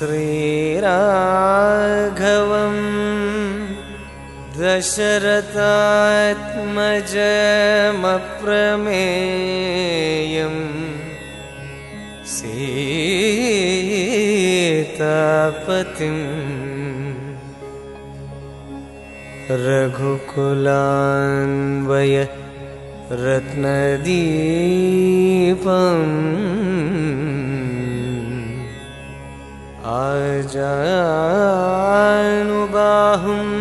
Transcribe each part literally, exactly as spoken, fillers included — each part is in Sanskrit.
श्रीराघवं दशरथात्मजमप्रमेयं सीतापतिं रघुकुलान्वय रत्नदीपम् आजानुबाहुम्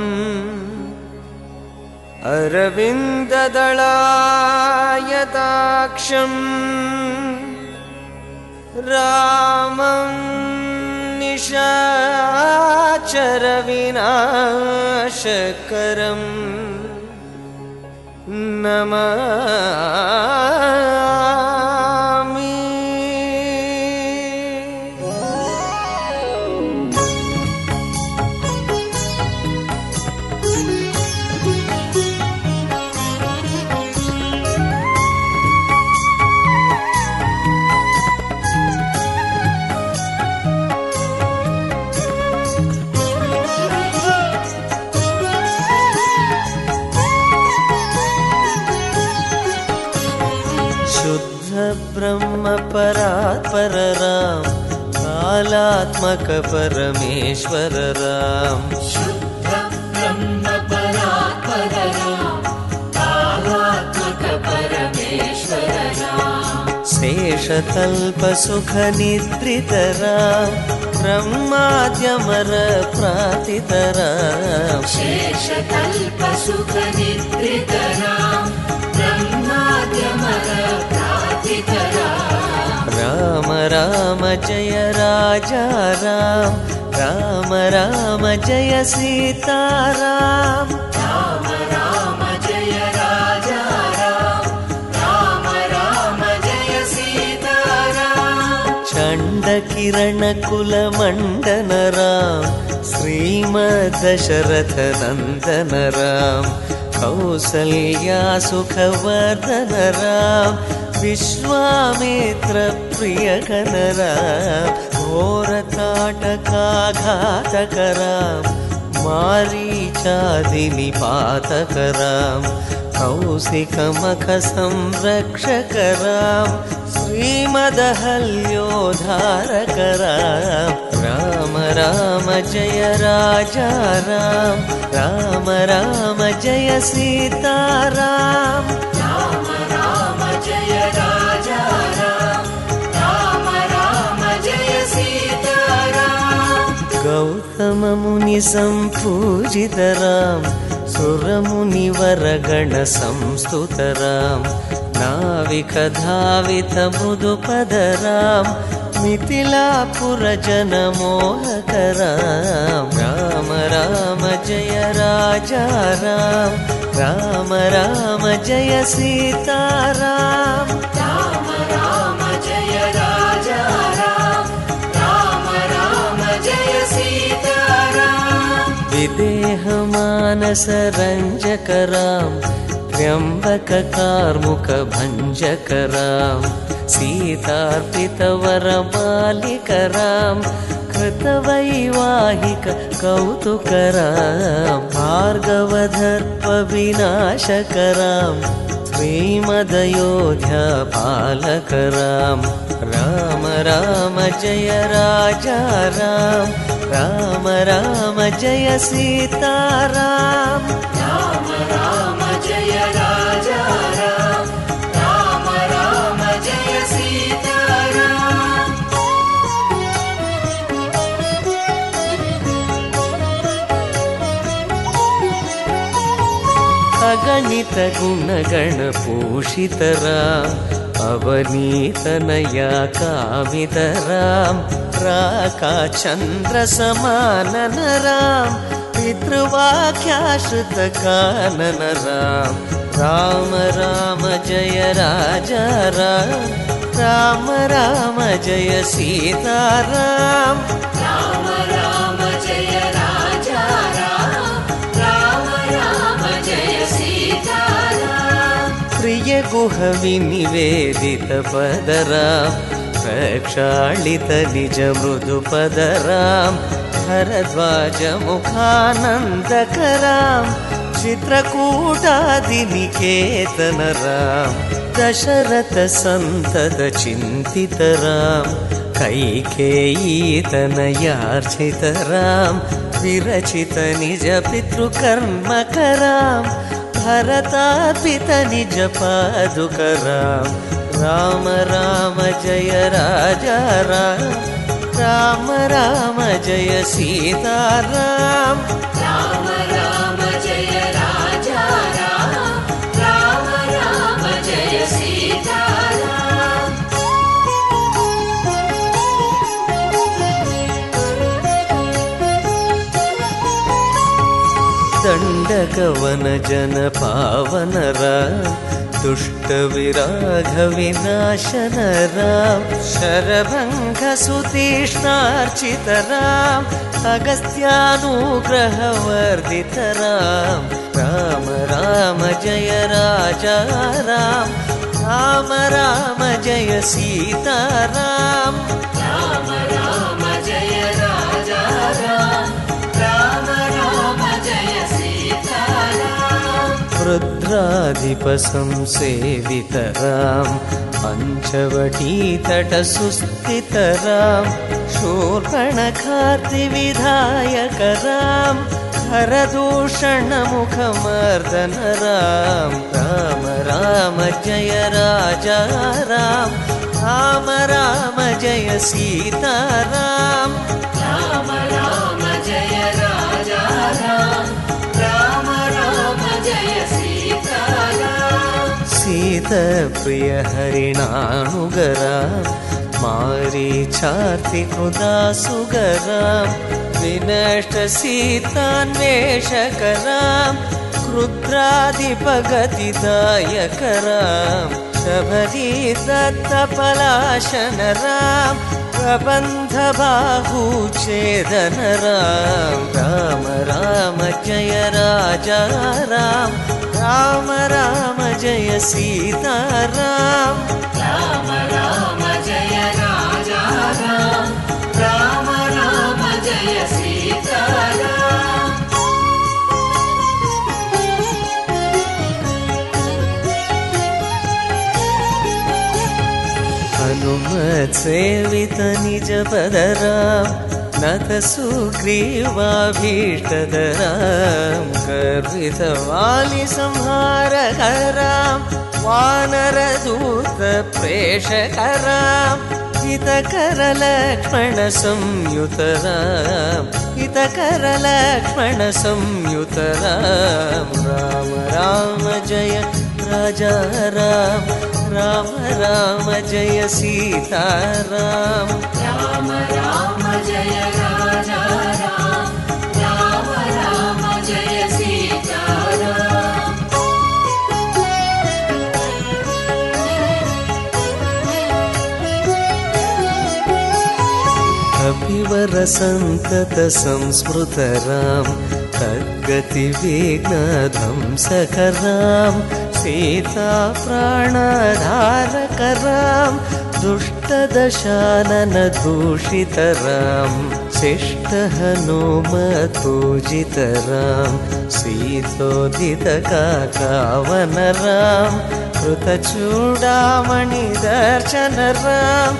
अरविन्ददलायताक्षं रामं निशाचरविनाशकरं नमामि। ब्रह्म परात्पर राम कालात्मक परमेश्वर राम शुद्ध ब्रह्म परात्पर राम कालात्मक परमेश्वर राम शेषतल्प सुख निद्रित राम ब्रह्माद्यमर प्रातित राम शेषतल्प सुख निद्रित राम ब्रह्माद्यमर राम राम जय राजा राम राम राम जय सीता राम राम राम जय राजा राम राम राम जय सीता राम चंड किरण कुल मंडन राम श्रीमद्दशरथ नंदन राम कौसल्या सुखवर्धन राम विश्वामित्र प्रियघन राम घोरताटकाघातक राम मारीचादिनिपातक राम कौशिकमख संरक्षक राम श्रीमदहल्योद्धारक राम राम राम जय राजा राम राम राम जय सीता राम राम राम जय राजा राम राम राम जय सीता राम गौतम मुनि संपूजित राम सुरमुनिवर गण संस्तुत राम नाविक धावित मृदुपद राम मिथिलापुर जन मोहक राम राम राम जय राजा राम राम राम जय सीता राम राम राम जय राजा राम राम राम जय सीता राम विदेह मानस रंजक राम त्र्यंबक कार्मुक भंजक राम सीतार्पित वर बालिक राम कृतवैवाहिक कौतुक राम भार्गवधर्प विनाशक राम श्रीमदयोध्या पालक राम राम राम जय राजा राम राम राम जय सीता राम राम राम जय राजा राम राम राम जय सीता राम अगणित गुणगण पूषित राम अवनीतनया कामित राम राका चंद्र समानन राम पितृवाक्याश्रित कानन राम राम राम जय राजा राम राम राम जय सीता राम राम राम जय राजा राम राम राम जय सीता राम प्रिय गुह विनिवेदित पद राम प्रक्षालित निज मृदुपदरां भरद्वाजमुखानन्दकरां चित्रकूटादिनिकेतनरां दशरथसन्ततचिन्तितरां कैकेयीतनयार्चितरां विरचित निज पितृकर्मकरां भरतार्पित निज पादुकरां राम राम जय राजा राम राम राम जय सीताराम राम राम जय राजा राम राम राम जय सीताराम दण्डकवन जन पावन राम दुष्ट विराघ विनाशन राम शरभंग सुतीष्णार्चित राम अगस्त्यानुग्रह वर्धित राम राम राम जय राजा राम राम राम जय सीताराम राम राम जय राजा राम राम राम जय सीताराम रुद्राधिपसंसेवितरां पञ्चवटीतटसुस्थितरां शूर्पणखार्तिविधायकरां खरदूषणमुखमर्दनरां राम राम जय राजा राम राम राम जय सीताराम राम राम जय राजा राम राम राम जय सीताराम सीतप्रिय हरिणानुगरां मारीचार्तिकृदासुगरां विनष्ट सीतान्वेषकरां क्रुद्रादिपगतिदायकरां शबरीदत्तपलाशनरां प्रबन्धबाहुच्छेदनरां राम राम जय राजा राम राम राम जय सीताराम राम राम जय राजा राम राम राम जय सीताराम हनुमत सेवित निज पदरां नत सुग्रीवाभीष्टदरां गर्वित वालि संहारकरां वानरदूत प्रेषकरां हितकर लक्ष्मण संयुतरां हितकर लक्ष्मण संयुतरां राम राम जय राजा राम राम राम जय सीताराम राम राम जय राजा राम राम राम जय सीताराम कपिवर संतत संस्मृतरां तद्गतिविघ्नध्वंसकरां सीता प्राणधारकरां दुष्टदशानन दूषितरां शिष्टहनुमत्पूजितरां सीतोदितकाकावनरां कृतचूडामणिदर्शनरां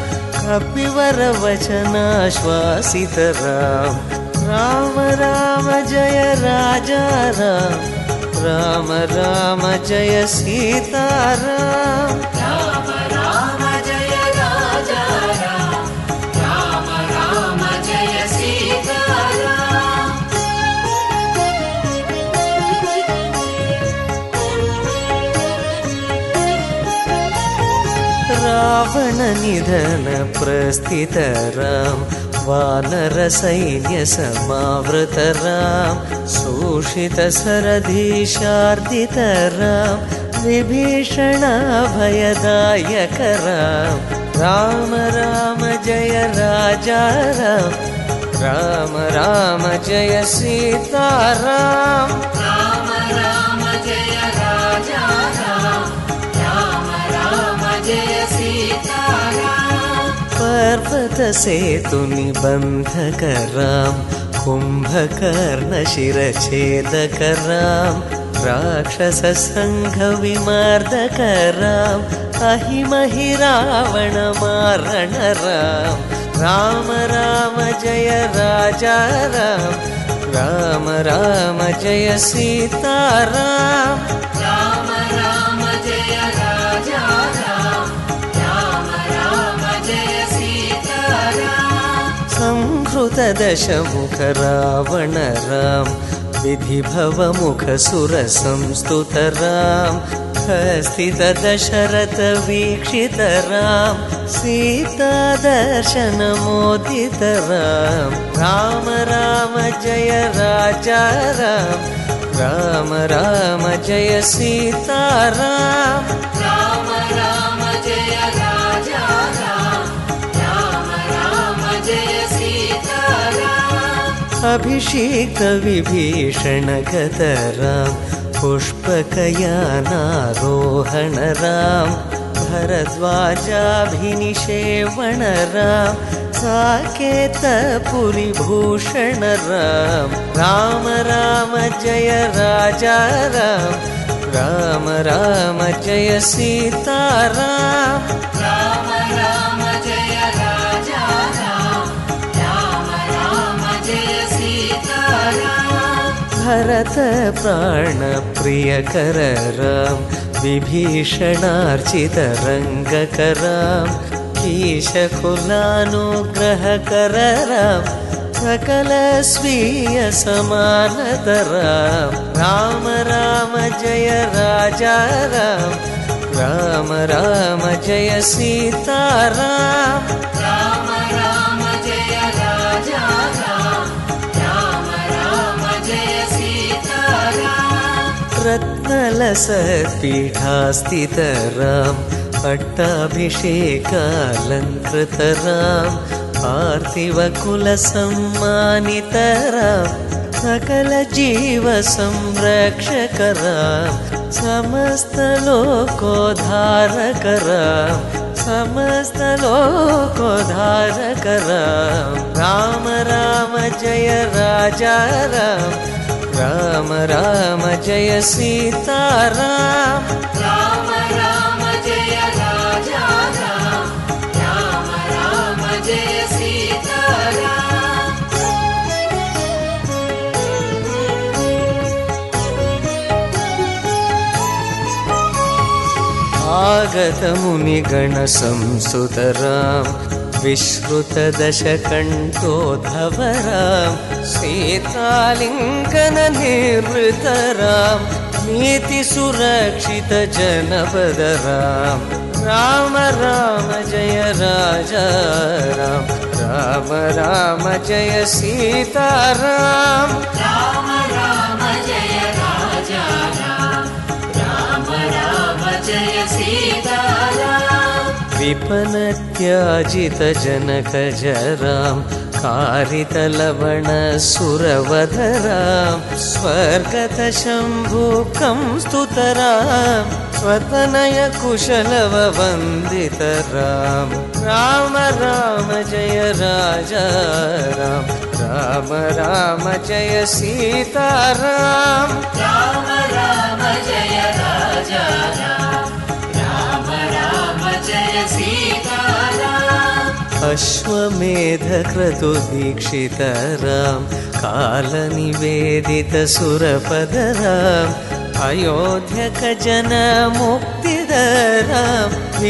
कपिवरवचनाश्वासितरां राम राम जय राजा राम राम राम जय सीताराम राम राम जय राजा राम राम राम जय सीताराम रावण निधन प्रस्थितरां वानरसैन्यसमावृतरां शोषितसरधीशार्दितरां विभीषणाभयदायकरां राम राम जय राजा राम राम राम जय सीताराम राम राम जय राजा राम राम राम जय सीताराम पर्वतसेतुनिबन्धकरां कुम्भकर्णशिरच्छेदकरां राक्षससङ्घविमर्दकरां अहिमहि रावणमारणरां राम राम जय राजा राम राम राम जय सीताराम राम राम जय राजा राम राम राम जय सीताराम संहृतदशमुख रावण राम विधिभवमुखसुरसंस्तुतरां स्थितदशरथवीक्षितरां सीतादर्शनमोदितरां राम राम जय राजा राम राम राम जय सीताराम राम राम जय राजा राम राम राम जय सीताराम अभिषेक विभीषण गतरां पुष्पकयानारोहण राम भरद्वाजाभिनिषेवण राम साकेतपुरीभूषण राम राम राम जय राजा राम राम राम जय सीताराम राम राम जय राजा राम राम राम जय सीताराम भरत प्राणप्रियकर राम विभीषणार्चितरङ्गकरां कीशकुलानुग्रहकर राम सकलस्वीयसमानतरां राम राम जय राजा राम राम राम जय सीताराम राम राम जय राजा राम राम राम जय सीताराम रत्नलसत्पीठास्थितरां पट्टाभिषेकालङ्कृतरां पार्थिवकुलसम्मानितरां सकलजीवसंरक्षकरां समस्तलोकोद्धारकरां समस्तलोकोद्धारकरां राम राम जय राजा राम राम राम जय सीताराम राम राम जय राजा राम राम राम जय सीताराम आगतमुनिगणसंसुतरां विश्रुतदशकण्ठोद्धवरां सीतालिङ्गननिर्वृतरां नीतिसुरक्षितजनपदरां राम राम जय राजा राम राम राम जय सीताराम राम राम जय राजा राम राम राम जय सीताराम विपनत्याजितजनकजरां कारितलवणसुरवधरां स्वर्गतशम्भुकं स्तुतरां स्वतनयकुशलववन्दितरां राम राम जय राजा राम राम राम जय सीताराम राम राम जय राजा राम राम राम जय सीताराम अश्वमेधक्रतुदीक्षितरां कालनिवेदितसुरपदरां अयोध्यकजनमुक्तिदरां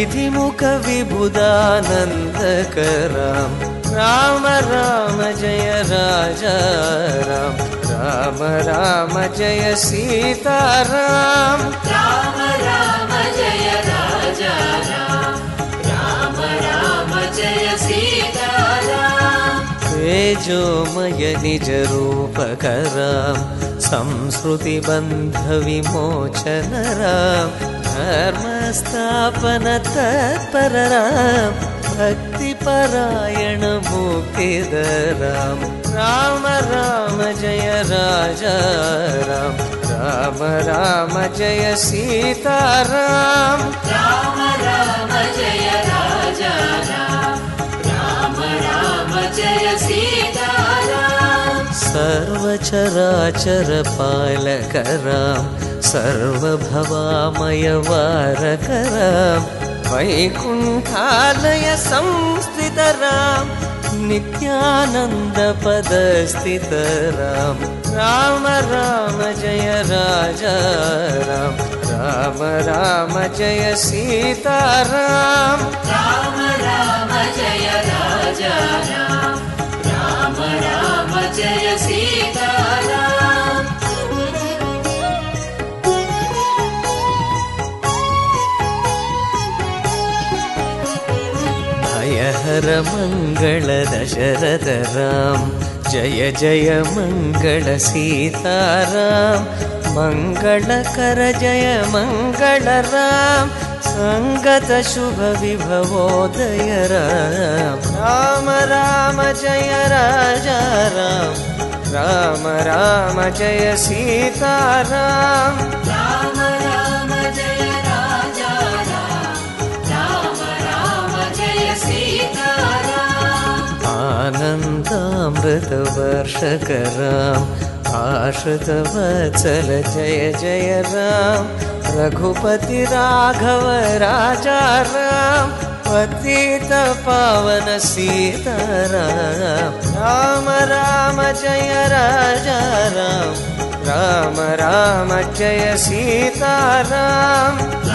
विधिमुखविबुधानन्दकरां राम राम जय राजा राम राम राम जय सीताराम राम राम जय राजा राम राम राम जय सीताराम तेजोमय निजरूपकरां संस्कृतिबन्धविमोचनरां धर्मस्थापनतत्पररां भक्तिपरायणमुक्तिदरां राम राम जय राजा राम राम राम जय सीताराम राम राम जय राजा राम राम सर्वचराचर पालक राम सर्वभवामय वारक राम वैकुण्ठालय संस्थित राम नित्यानंद पदस्थित राम राम राम जय राजा राम राम राम जय सीता राम राम राम जय राजा राम राम राम जय सीता राम भयहर मंगल दशरथ राम जय जय मंगल सीता राम मंगलकर जय मंगल राम संगत शुभ विभवोदय राम राम राम जय राजा राम राम राम जय सीता राम राम राम जय राजा राम राम राम जय सीता राम आनंदामृत वर्षक राम आश्रित वत्सल जय जय राम रघुपति राघव राजा राम पतित पावन सीता राम राम राम जय राजा राम राम राम जय सीता राम